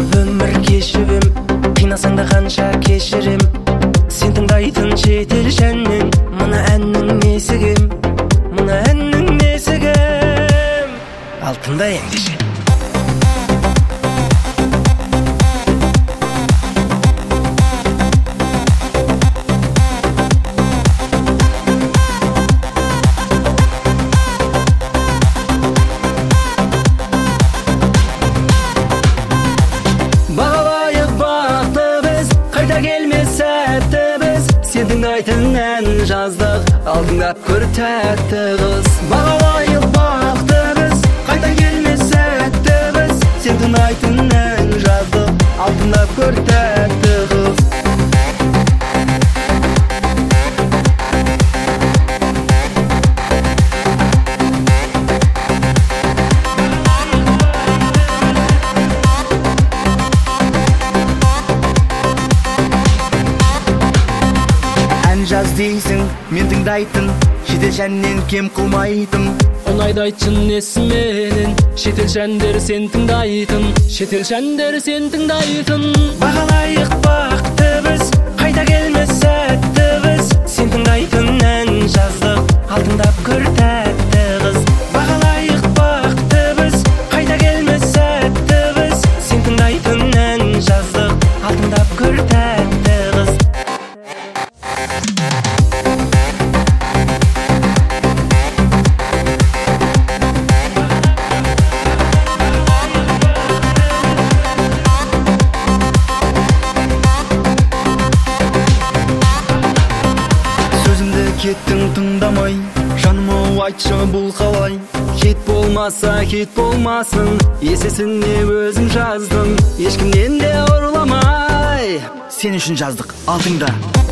өмір кешіп қинасаң да қанша кешірем. Сен тыңдайтын шетел шәннен мына әннің несі кем, мына әннің несі кем. Ал тыңда ендеше. Сен тыңдайтын ән жаздық, ал тыңдап көр тәтті қыз. Бағалайық бақты біз, қайта келмес сәтті біз. Сен тыңдайтын ән жаздық, ал тыңдап көр тәтті қыз. Жаз дейсің, мен тыңдайтын, шетел шәннен кем қылмайтын. Ұнайды айтшын несіменен, шетел шәндер сен тыңдайтын, шетел шәндер сен тыңдайтын. Бағалайық бақты біз, қайта келмес сәтті біз. Сен тыңдайтын ән жаздық, ал тыңдап көр тәтті қыз. Бағалайық бақты біз, қайта келмес сәтті біз. Сен тыңдайтын ән жаздық, ал тыңдап көр тәтті қыз. Кеттің тыңдамай, жаным айтшы бұл қалай. Хит болмаса хит болмасын, есесіне өзім жаздым, ешкімнен де ұрламай. Сен үшін жаздық, ал тыңда.